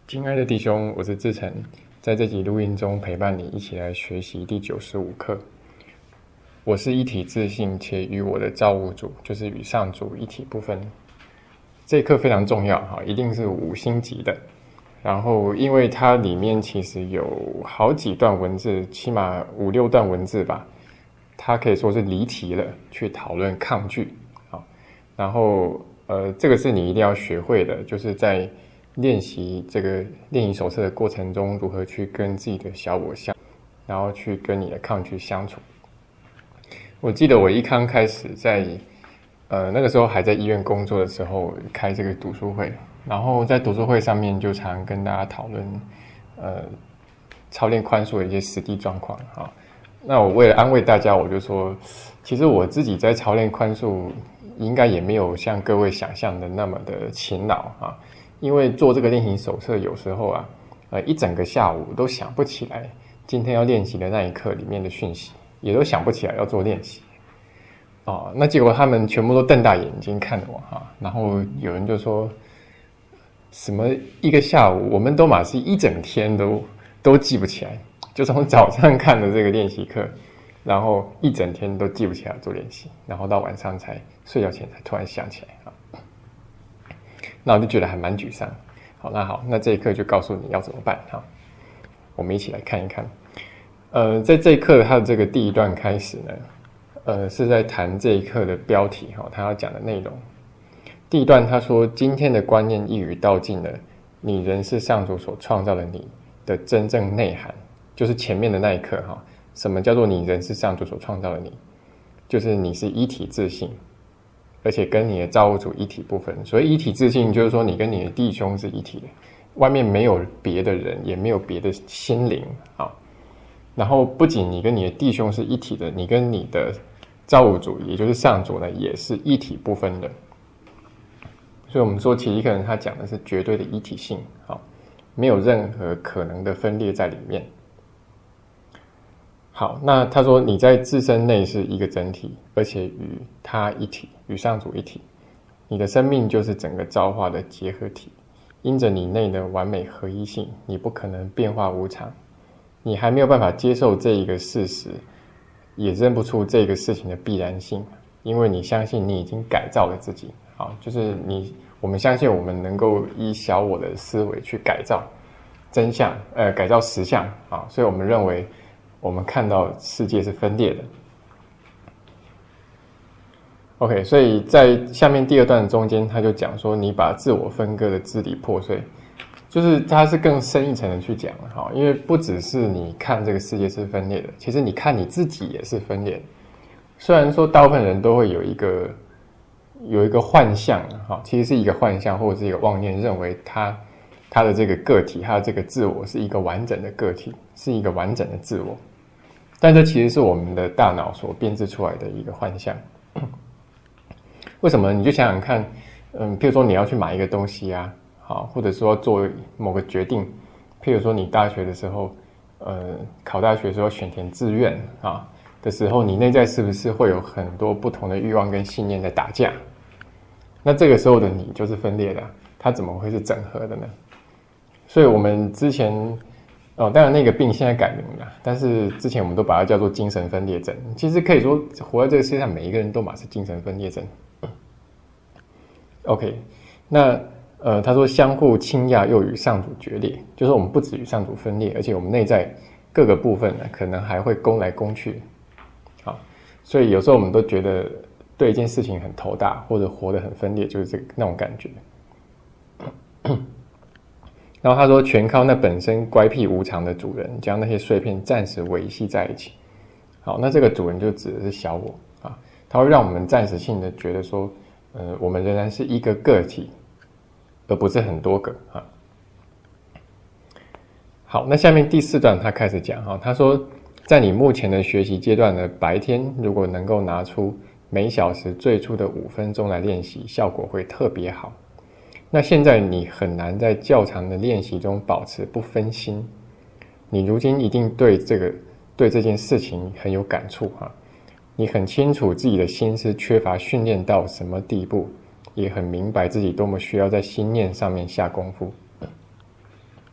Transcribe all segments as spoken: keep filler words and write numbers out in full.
亲爱的弟兄，我是志成，在这集录音中陪伴你一起来学习第九十五课。我是一体自信且与我的造物主，就是与上主一体不分。这一课非常重要，一定是五星级的。然后因为它里面其实有好几段文字，起码五六段文字吧，它可以说是离题了，去讨论抗拒。然后呃，这个是你一定要学会的，就是在练习这个练习手册的过程中，如何去跟自己的小我相，然后去跟你的抗拒相处。我记得我一刚开始在呃那个时候还在医院工作的时候，开这个读书会，然后在读书会上面就常跟大家讨论呃操练宽恕的一些实际状况啊。那我为了安慰大家，我就说，其实我自己在操练宽恕，应该也没有像各位想象的那么的勤劳啊。因为做这个练习手册，有时候啊，呃，一整个下午都想不起来今天要练习的那一课里面的讯息，也都想不起来要做练习。哦，那结果他们全部都瞪大眼睛看着我哈、啊，然后有人就说，什么一个下午，我们都马是一整天都都记不起来，就从早上看的这个练习课，然后一整天都记不起来做练习，然后到晚上才睡觉前才突然想起来啊。那我就觉得还蛮沮丧。好，那好，那这一课就告诉你要怎么办哈。我们一起来看一看。呃，在这一课它的这个第一段开始呢，呃，是在谈这一课的标题哈，他要讲的内容。第一段他说，今天的观念一语道尽了，你人是上主所创造的你的真正内涵，就是前面的那一课哈。什么叫做你人是上主所创造的你？就是你是一体自信。而且跟你的造物主一体不分，所以一体自信就是说你跟你的弟兄是一体的，外面没有别的人，也没有别的心灵啊。然后不仅你跟你的弟兄是一体的，你跟你的造物主，也就是上主呢，也是一体不分的。所以我们说其实一个人他讲的是绝对的一体性啊，没有任何可能的分裂在里面。好，那他说你在自身内是一个整体，而且与他一体，与上主一体。你的生命就是整个造化的结合体，因着你内的完美合一性，你不可能变化无常。你还没有办法接受这一个事实，也认不出这个事情的必然性，因为你相信你已经改造了自己。好，就是你，我们相信我们能够依小我的思维去改造真相，呃，改造实相啊，所以我们认为。我们看到世界是分裂的 OK， 所以在下面第二段中间他就讲说，你把自我分割的支离破碎，就是他是更深一层的去讲了，因为不只是你看这个世界是分裂的，其实你看你自己也是分裂的。虽然说大部分人都会有一个有一个幻象，其实是一个幻象或者是一个妄念，认为他他的这个个体，他的这个自我是一个完整的个体，是一个完整的自我。但这其实是我们的大脑所编织出来的一个幻象。为什么？你就想想看，嗯，譬如说你要去买一个东西啊，好，或者说做某个决定，譬如说你大学的时候，呃，考大学的时候选填志愿啊的时候，你内在是不是会有很多不同的欲望跟信念在打架？那这个时候的你就是分裂的，它怎么会是整合的呢？所以我们之前。哦，当然那个病现在改名了，但是之前我们都把它叫做精神分裂症。其实可以说，活在这个世界上，每一个人都嘛是精神分裂症。OK， 那呃，他说相互倾轧又与上主决裂，就是我们不止与上主分裂，而且我们内在各个部分呢，可能还会攻来攻去。好，所以有时候我们都觉得对一件事情很头大，或者活得很分裂，就是这个那种感觉。然后他说，全靠那本身乖僻无常的主人，将那些碎片暂时维系在一起。好，那这个主人就指的是小我啊，他会让我们暂时性的觉得说，呃，我们仍然是一个个体，而不是很多个啊。好，那下面第四段他开始讲哈，他说，在你目前的学习阶段的白天，如果能够拿出每小时最初的五分钟来练习，效果会特别好。那现在你很难在较长的练习中保持不分心，你如今一定对这个对这件事情很有感触哈。你很清楚自己的心思缺乏训练到什么地步，也很明白自己多么需要在心念上面下功夫。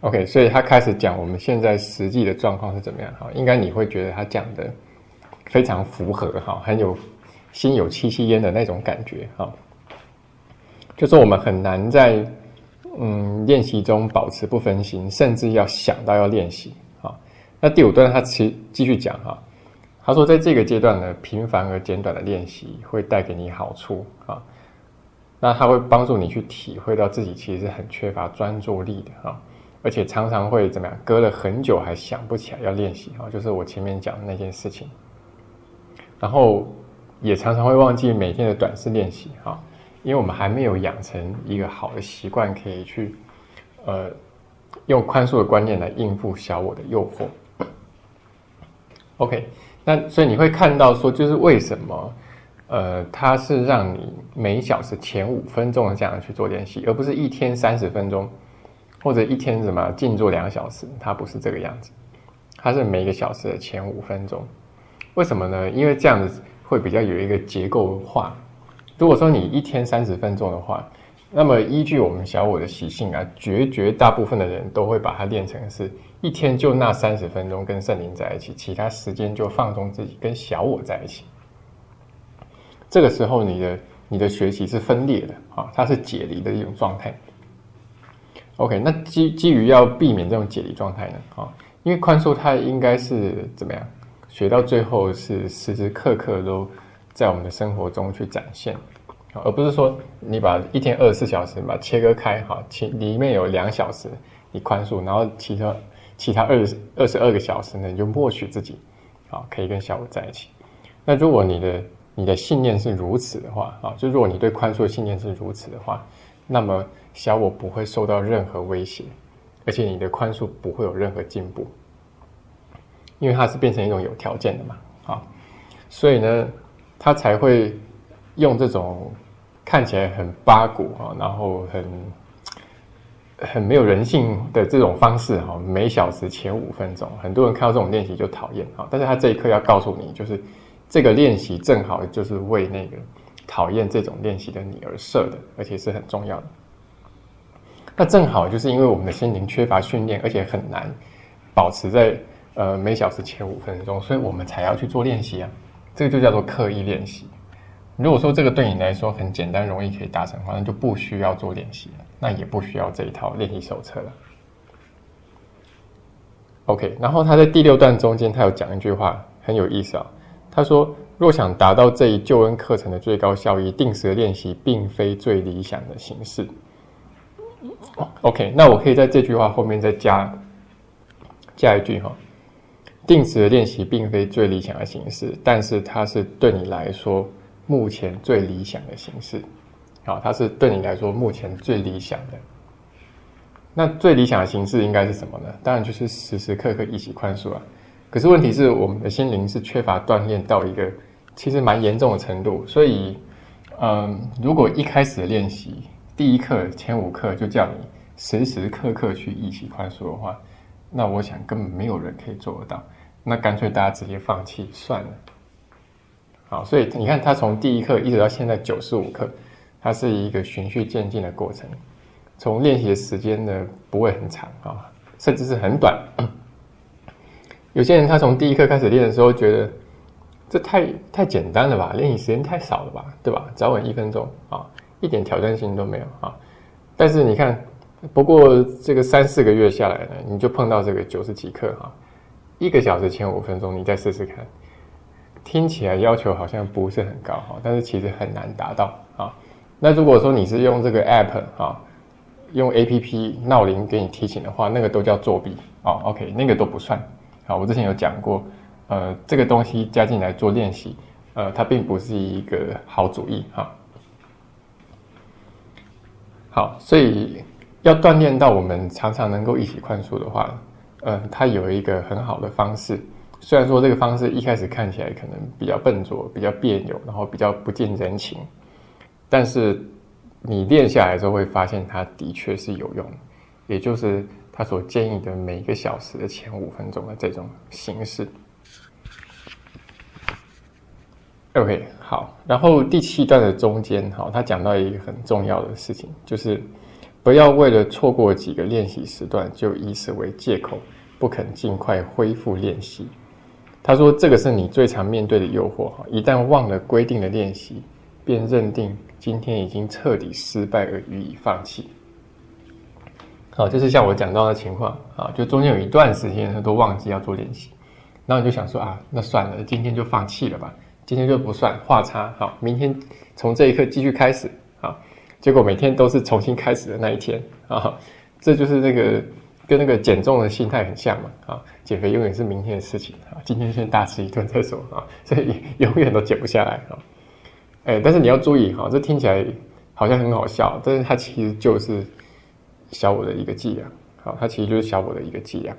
OK， 所以他开始讲我们现在实际的状况是怎么样哈，应该你会觉得他讲的非常符合哈，很有心有戚戚焉的那种感觉哈。就是我们很难在嗯练习中保持不分心，甚至要想到要练习啊。那第五段他其继续讲哈，他说在这个阶段呢，频繁而简短的练习会带给你好处啊。那他会帮助你去体会到自己其实是很缺乏专注力的啊。而且常常会怎么样？隔了很久还想不起来要练习啊，就是我前面讲的那件事情。然后也常常会忘记每天的短式练习啊，因为我们还没有养成一个好的习惯，可以去呃用宽恕的观念来应付小我的诱惑。OK， 那所以你会看到说，就是为什么呃它是让你每小时前五分钟的这样去做练习，而不是一天三十分钟。或者一天什么静坐两小时，它不是这个样子，它是每个小时的前五分钟。为什么呢？因为这样子会比较有一个结构化。如果说你一天三十分钟的话，那么依据我们小我的习性啊，绝绝大部分的人都会把它练成是一天就那三十分钟跟圣灵在一起，其他时间就放纵自己跟小我在一起。这个时候你的你的学习是分裂的啊，它是解离的一种状态。OK， 那基基于要避免这种解离状态呢，啊，因为宽恕它应该是怎么样？学到最后是时时刻刻都在我们的生活中去展现，而不是说你把一天二十四小时把它切割开，哈，其里面有两小时你宽恕，然后其他其他二十二十二个小时呢，你就默许自己，啊，可以跟小我在一起。那如果你的你的信念是如此的话，啊，就如果你对宽恕的信念是如此的话，那么小我不会受到任何威胁，而且你的宽恕不会有任何进步，因为它是变成一种有条件的嘛，啊，所以呢，他才会用这种看起来很八股啊，然后很很没有人性的这种方式哈，每小时前五分钟，很多人看到这种练习就讨厌啊，但是他这一刻要告诉你，就是这个练习正好就是为那个讨厌这种练习的你而设的，而且是很重要的。那正好就是因为我们的心灵缺乏训练，而且很难保持在呃每小时前五分钟，所以我们才要去做练习啊。这个就叫做刻意练习。如果说这个对你来说很简单容易可以达成的话，那就不需要做练习了，那也不需要这一套练习手册了。OK， 然后他在第六段中间，他有讲一句话很有意思啊。他说：“若想达到这一救恩课程的最高效益，定时的练习并非最理想的形式。” OK， 那我可以在这句话后面再加加一句哈。定时的练习并非最理想的形式，但是它是对你来说目前最理想的形式。好，它是对你来说目前最理想的。那最理想的形式应该是什么呢？当然就是时时刻刻一起宽恕啊。可是问题是我们的心灵是缺乏锻炼到一个其实蛮严重的程度，所以，嗯，如果一开始的练习第一课前五课就叫你时时刻刻去一起宽恕的话，那我想根本没有人可以做得到。那干脆大家直接放弃算了。好，所以你看，他从第一课一直到现在九十五课，它是一个循序渐进的过程。从练习的时间呢不会很长啊，甚至是很短。有些人他从第一课开始练的时候，觉得这太太简单了吧，练习时间太少了吧，对吧？早晚一分钟啊，一点挑战性都没有啊。但是你看，不过这个三四个月下来呢，你就碰到这个九十几课哈。一个小时前五分钟，你再试试看，听起来要求好像不是很高哈，但是其实很难达到啊。那如果说你是用这个 app 啊，用 A P P 闹铃给你提醒的话，那个都叫作弊哦。OK， 那个都不算。好，我之前有讲过，呃，这个东西加进来做练习，呃，它并不是一个好主意哈。好，所以要锻炼到我们常常能够一起宽恕的话。嗯，它有一个很好的方式，虽然说这个方式一开始看起来可能比较笨拙、比较别扭，然后比较不近人情，但是你练下来之后会发现它的确是有用的，也就是他所建议的每个小时的前五分钟的这种形式。OK， 好，然后第七段的中间，好，他讲到一个很重要的事情，就是不要为了错过几个练习时段就以此为借口，不肯尽快恢复练习。他说这个是你最常面对的诱惑，一旦忘了规定的练习，便认定今天已经彻底失败而予以放弃。好，就是像我讲到的情况啊，就中间有一段时间都忘记要做练习，然后你就想说啊，那算了，今天就放弃了吧，今天就不算，画叉，好，明天从这一刻继续开始啊。结果每天都是重新开始的那一天啊，这就是那个跟那个减重的心态很像嘛啊，减肥永远是明天的事情啊，今天先大吃一顿再说啊，所以永远都减不下来啊。哎，但是你要注意哈，这听起来好像很好笑，但是它其实就是小我的一个伎俩，好，它其实就是小我的一个伎俩。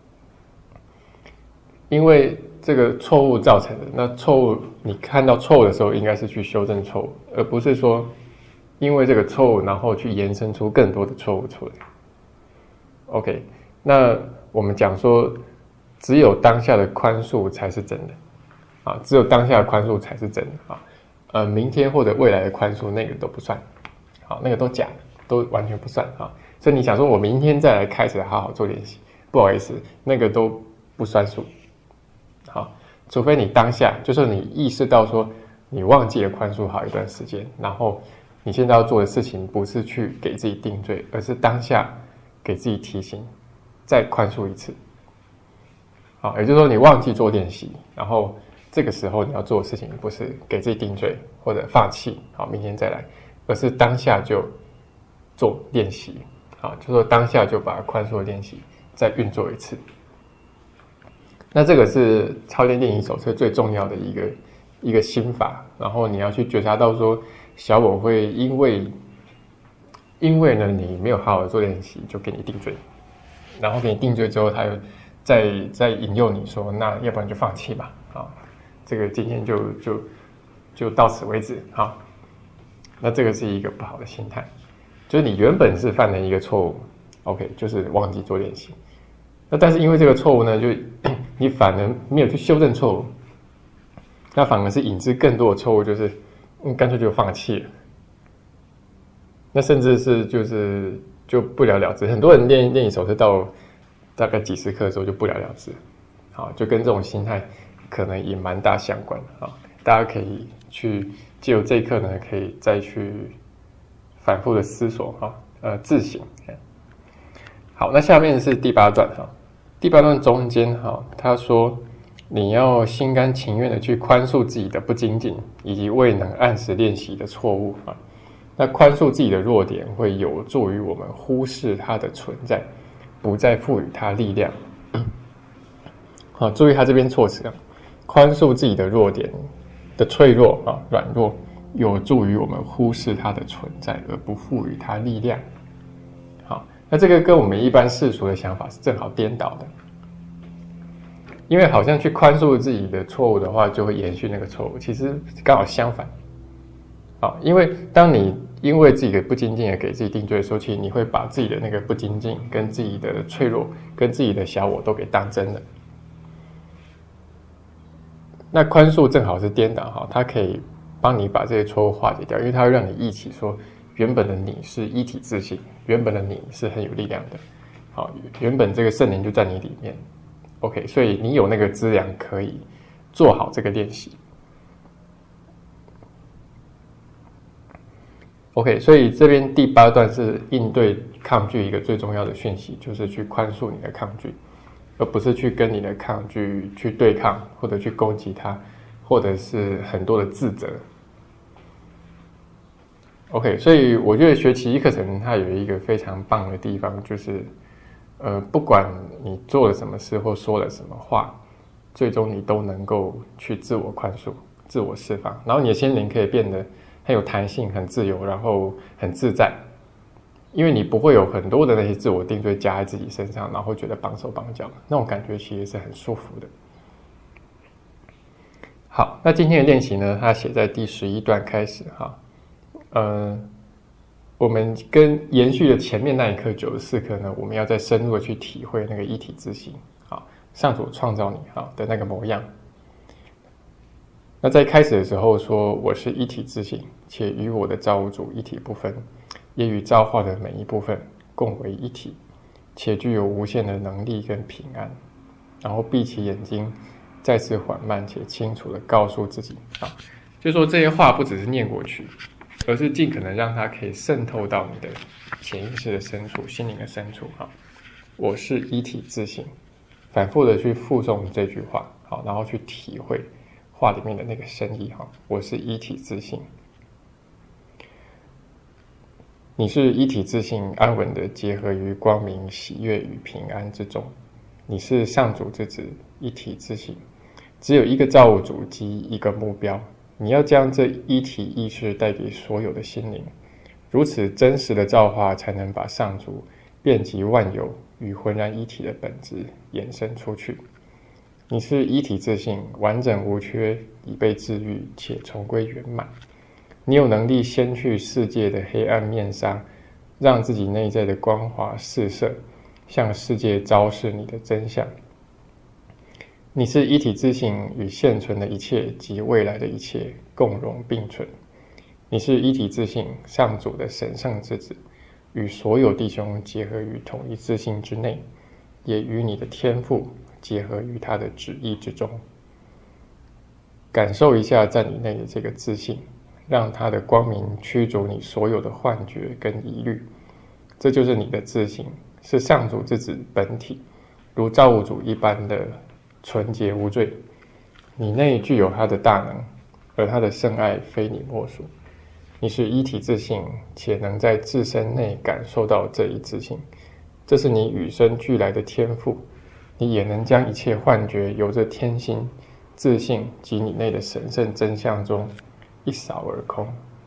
因为这个错误造成的，那错误你看到错误的时候，应该是去修正错误，而不是说因为这个错误，然后去延伸出更多的错误出来。OK， 那我们讲说，只有当下的宽恕才是真的啊，只有当下的宽恕才是真的啊。呃，明天或者未来的宽恕那个都不算，好，那个都假的，都完全不算啊。所以你想说我明天再来开始好好做练习，不好意思，那个都不算数。好，除非你当下就是你意识到说你忘记了宽恕好一段时间，然后你现在要做的事情不是去给自己定罪，而是当下给自己提醒，再宽恕一次。好，也就是说你忘记做练习，然后这个时候你要做的事情不是给自己定罪或者放弃，好，明天再来，而是当下就做练习。好，就说当下就把宽恕的练习再运作一次。那这个是超练练习手册最重要的一个一个心法，然后你要去觉察到说小我会因为因为呢你没有好好的做练习就给你定罪，然后给你定罪之后他又再再引诱你说那要不然就放弃吧，啊，这个今天就就就到此为止，好，那这个是一个不好的心态，就是你原本是犯了一个错误 ，OK， 就是忘记做练习，那但是因为这个错误呢，就你反而没有去修正错误，那反而是引致更多的错误，就是嗯干脆就放弃了，那甚至是就是就不了了之。很多人练练习手册到大概几十课的时候就不了了之，好，就跟这种心态可能也蛮大相关的啊。大家可以去借由这一课呢，可以再去反复的思索哈，呃，自省。好，那下面是第八段哈。第八段中间哈，他说你要心甘情愿的去宽恕自己的不精进，以及未能按时练习的错误啊。那宽恕自己的弱点，会有助于我们忽视它的存在，不再赋予它力量。好，注意他这边措辞啊，宽恕自己的弱点的脆弱啊、软弱，有助于我们忽视它的存在，而不赋予它力量。好，那这个跟我们一般世俗的想法是正好颠倒的，因为好像去宽恕自己的错误的话，就会延续那个错误，其实刚好相反。好，因为当你因为自己的不精进而给自己定罪的时候，其实你会把自己的那个不精进、跟自己的脆弱、跟自己的小我都给当真了。那宽恕正好是颠倒哈，它可以帮你把这些错误化解掉，因为它会让你忆起说，原本的你是一体自信，原本的你是很有力量的，好，原本这个圣灵就在你里面 ，OK， 所以你有那个资粮可以做好这个练习。OK， 所以这边第八段是应对抗拒一个最重要的讯息，就是去宽恕你的抗拒，而不是去跟你的抗拒去对抗，或者去攻击它，或者是很多的自责。OK， 所以我觉得学奇迹课程它有一个非常棒的地方，就是呃，不管你做了什么事或说了什么话，最终你都能够去自我宽恕、自我释放，然后你的心灵可以变得很有弹性、很自由，然后很自在，因为你不会有很多的那些自我定罪加在自己身上，然后觉得绑手绑脚，那种感觉其实是很舒服的。好，那今天的练习呢，它写在第十一段开始哈，呃，我们跟延续的前面那一课九十四课呢，我们要再深入的去体会那个一体自性，好，上主创造你好的那个模样。那在开始的时候说，我是一体自性，且与我的造物主一体不分。 也与造化的每一部分共为一体，且具有无限的能力跟平安。然后闭起眼睛，再次缓慢且清楚地告诉自己啊，就说这些话不只是念过去，而是尽可能让它可以渗透到你的潜意识的深处、心灵的深处啊。我是一体自性，反复的去复诵这句话，好，然后去体会话里面的那个深意哈。我是一体自性，你是一体自性，安稳的结合于光明、喜悦与平安之中。你是上主之子，一体自性，只有一个造物主及一个目标。你要将这一体意识带给所有的心灵，如此真实的造化，才能把上主遍及万有与浑然一体的本质延伸出去。你是一体自性，完整无缺，已被治愈且重归圆满。你有能力掀去世界的黑暗面纱，让自己内在的光华四射，向世界昭示你的真相。你是一体自性，与现存的一切及未来的一切共荣并存。你是一体自性，上主的神圣之子，与所有弟兄结合于统一自性之内，也与你的天赋结合于他的旨意之中。感受一下在你内的这个自性，让它的光明驱逐你所有的幻觉跟疑虑。这就是你的自性，是上主之子本体，如造物主一般的纯洁无罪。你内具有他的大能，而他的圣爱非你莫属。你是一体自性，且能在自身内感受到这一自性，这是你与生俱来的天赋。你也能将一切幻觉由这天心、自性及你内的神圣真相中一扫而空。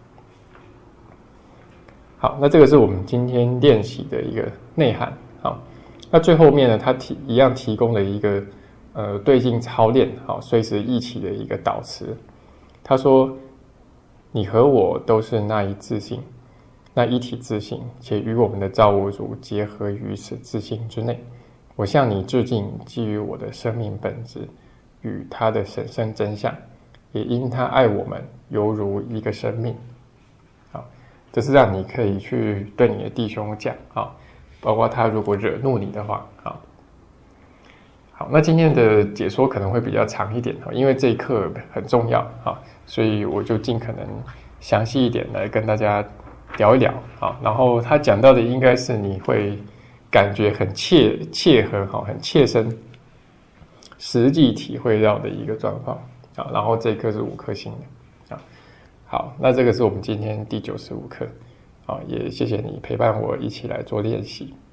好，那这个是我们今天练习的一个内涵。好，那最后面呢，他提一样提供了一个呃对境操练，好，随时忆起的一个导词。他说：“你和我都是那一自性，那一体自性，且与我们的造物主结合于此自性之内。我向你致敬，基于我的生命本质与他的神圣真相，也因他爱我们，犹如一个生命。”好，这是让你可以去对你的弟兄讲啊，包括他如果惹怒你的话啊。好，那今天的解说可能会比较长一点，因为这一课很重要啊，所以我就尽可能详细一点来跟大家聊一聊啊。然后他讲到的应该是你会感觉很切切合、很切身、实际体会到的一个状况啊。然后这一课是五颗星的啊。好，那这个是我们今天第九十五课啊，也谢谢你陪伴我一起来做练习。